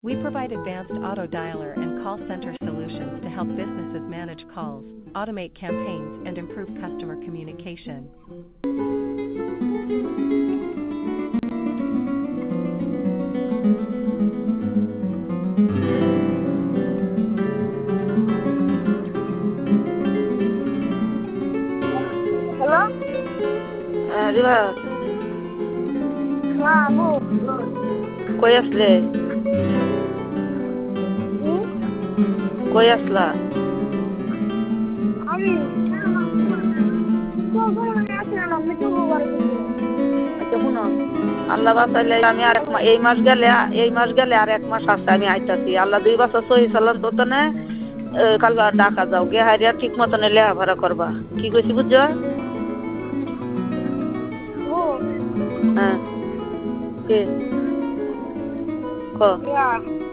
We provide advanced auto dialer and call center solutions to help businesses manage calls, automate campaigns, and improve customer communication. Hello. Riba, হ্যাঁ আপু। কই আসলে? হুম? কই আসলা? আমি আসলাম আমি তো ঘরে থেকে। আচ্ছা শুনো, আল্লাহ বাঁচাইলে আমি আর এই মাস গেলে আর 1 মাস আছে আমি আইতাছি। আল্লাহ 2 বছর সহি চালান তো না কাল ঢাকা যাও গে হারিয়া ঠিক মতন লেখাপড়া করবা। কি কইছি বুঝছো? ও হ্যাঁ, কে ক? ইয়া